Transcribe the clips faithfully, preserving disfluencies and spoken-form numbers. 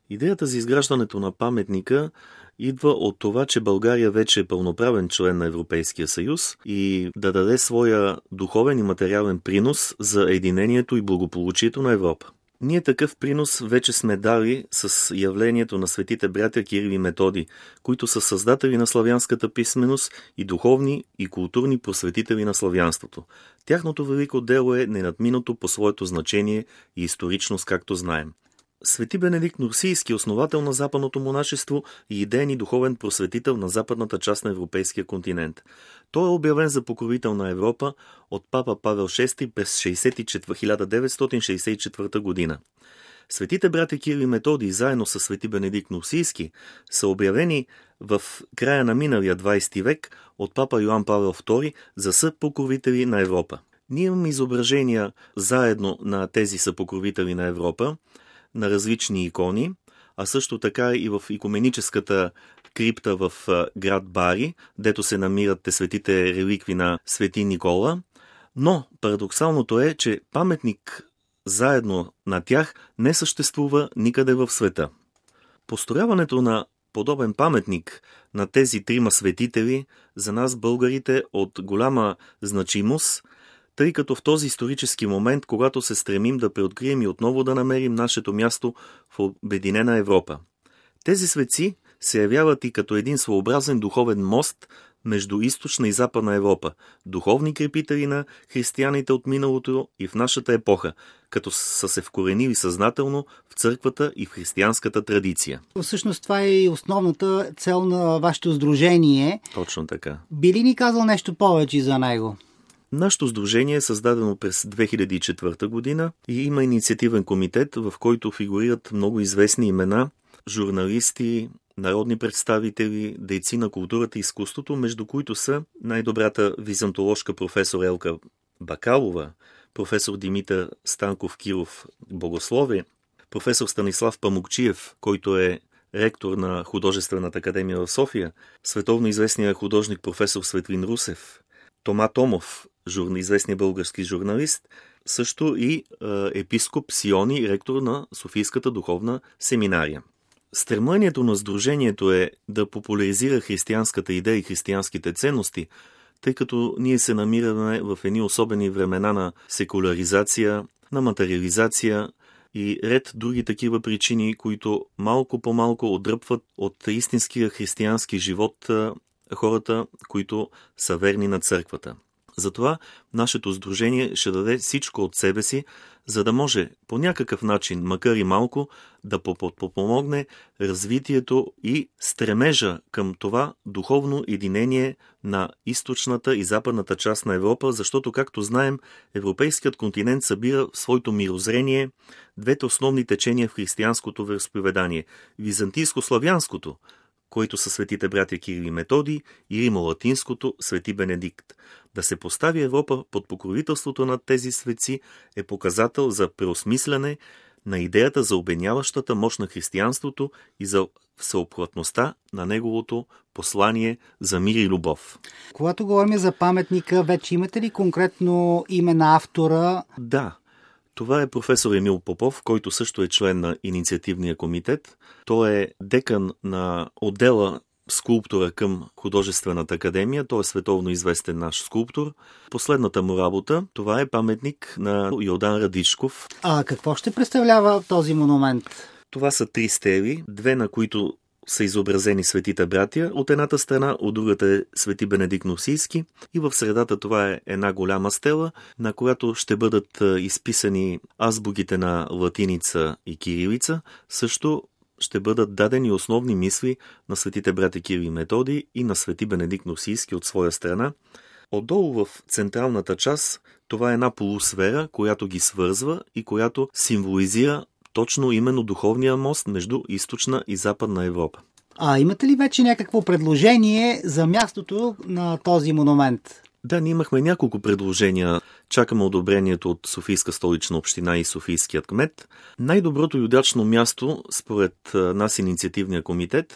Идеята за изграждането на паметника идва от това, че България вече е пълноправен член на Европейския съюз и да даде своя духовен и материален принос за единението и благополучието на Европа. Ние такъв принос вече сме дали с явлението на светите братя Кирил и Методий, които са създатели на славянската писменост и духовни и културни просветители на славянството. Тяхното велико дело е ненадминато по своето значение и историчност, както знаем. Свети Бенедикт Нурсийски, основател на западното монашество и идеен и духовен просветител на западната част на европейския континент. Той е обявен за покровител на Европа от папа Павел шести през хиляда деветстотин шейсет и четвърта година. Светите братя Кирил и Методий, заедно с свети Бенедикт Нурсийски, са обявени в края на миналия двайсети век от папа Йоан Павел втори за съпокровители на Европа. Ние имаме изображения заедно на тези съпокровители на Европа, на различни икони, а също така и в икуменическата крипта в град Бари, дето се намират те светите реликви на свети Никола. Но парадоксалното е, че паметник заедно на тях не съществува никъде в света. Построяването на подобен паметник на тези трима светители за нас българите от голяма значимост, тъй като в този исторически момент, когато се стремим да преоткрием и отново да намерим нашето място в обединена Европа. Тези светци се явяват и като един своеобразен духовен мост между източна и западна Европа, духовни крепители на християните от миналото и в нашата епоха, като са се вкоренили съзнателно в църквата и в християнската традиция. Всъщност това е и основната цел на вашето сдружение. Точно така. Би ли ни казал нещо повече за него? Нашето сдружение е създадено през две хиляди и четвърта година и има инициативен комитет, в който фигурират много известни имена, журналисти, народни представители, дейци на културата и изкуството, между които са най-добрата византоложка професор Елка Бакалова, професор Димитър Станков Киров Богословие, професор Станислав Памукчиев, който е ректор на Художествената академия в София, световно известният художник професор Светлин Русев, Тома Томов, журна, известният български журналист, също и е, епископ Сиони, ректор на Софийската духовна семинария. Стремлението на сдружението е да популяризира християнската идея и християнските ценности, тъй като ние се намираме в едни особени времена на секуларизация, на материализация и ред други такива причини, които малко по малко отдръпват от истинския християнски живот хората, които са верни на църквата. Затова нашето сдружение ще даде всичко от себе си, за да може по някакъв начин, макар и малко, да подпомогне развитието и стремежа към това духовно единение на източната и западната част на Европа, защото, както знаем, европейският континент събира в своето мирозрение двете основни течения в християнското вероизповедание – византийско-славянското, които са светите братя Кирил и Методий, и римо-латинското свети Бенедикт. Да се постави Европа под покровителството на тези светци е показател за преосмисляне на идеята за обединяващата мощ на християнството и за всеобхватността на неговото послание за мир и любов. Когато говорим за паметника, вече имате ли конкретно име на автора? Да. Това е професор Емил Попов, който също е член на инициативния комитет. Той е декан на отдела скулптура към Художествената академия. Той е световно известен наш скулптор. Последната му работа, това е паметник на Йордан Радичков. А какво ще представлява този монумент? Това са три стели, две на които са изобразени светите братя. От едната страна, от другата е свети Бенедикт Нурсийски и в средата това е една голяма стела, на която ще бъдат изписани азбуките на латиница и кирилица. Също ще бъдат дадени основни мисли на светите братя Кирил и Методий и на свети Бенедикт Нурсийски от своя страна. Отдолу в централната част това е една полусфера, която ги свързва и която символизира точно именно духовния мост между източна и западна Европа. А имате ли вече някакво предложение за мястото на този монумент? Да, ние имахме няколко предложения. Чакаме одобрението от Софийска столична община и Софийският кмет. Най-доброто и удачно място, според нас инициативния комитет,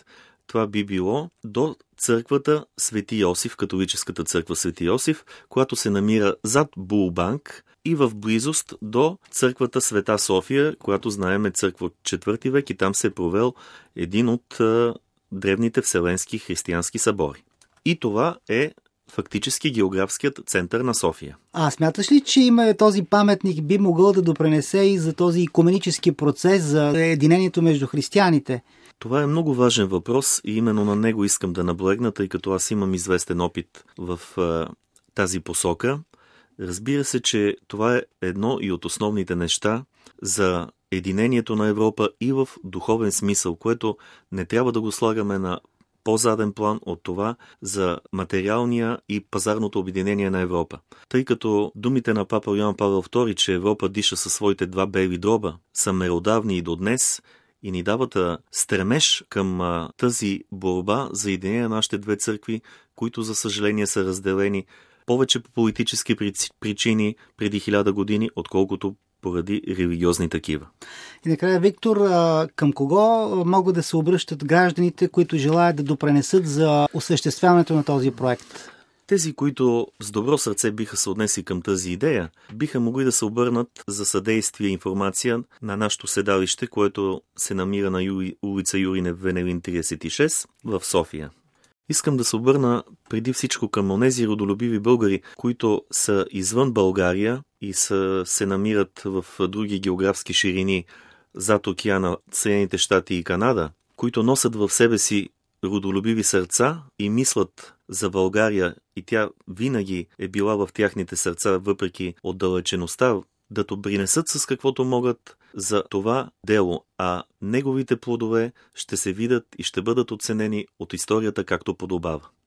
това би било до църквата Свети Йосиф, католическата църква Свети Йосиф, която се намира зад Булбанк и в близост до църквата Света София, която знаем е църква от четвърти век и там се е провел един от а, древните вселенски християнски събори. И това е фактически географският център на София. А смяташ ли, че има този паметник би могъл да допренесе и за този икуменически процес, за единението между християните? Това е много важен въпрос и именно на него искам да наблегна, тъй като аз имам известен опит в а, тази посока. Разбира се, че това е едно и от основните неща за единението на Европа и в духовен смисъл, което не трябва да го слагаме на по-заден план от това за материалния и пазарното обединение на Европа. Тъй като думите на папа Йоан Павел втори, че Европа диша със своите два бели дроба, са меродавни и до днес и ни дават стремеж към а, тази борба за единение на нашите две църкви, които за съжаление са разделени повече по политически причини преди хиляда години, отколкото поради религиозни такива. И накрая, Виктор, към кого могат да се обръщат гражданите, които желаят да допренесат за осъществяването на този проект? Тези, които с добро сърце биха се отнесли към тази идея, биха могли да се обърнат за съдействие и информация на нашето седалище, което се намира на Юли, улица Юрий Венелин тридесет и шест в София. Искам да се обърна преди всичко към онези родолюбиви българи, които са извън България и са, се намират в други географски ширини зад океана, Съединените щати и Канада, които носят в себе си родолюбиви сърца и мислят за България и тя винаги е била в тяхните сърца, въпреки отдалечеността, да допринесат с каквото могат за това дело, а неговите плодове ще се видят и ще бъдат оценени от историята както подобава.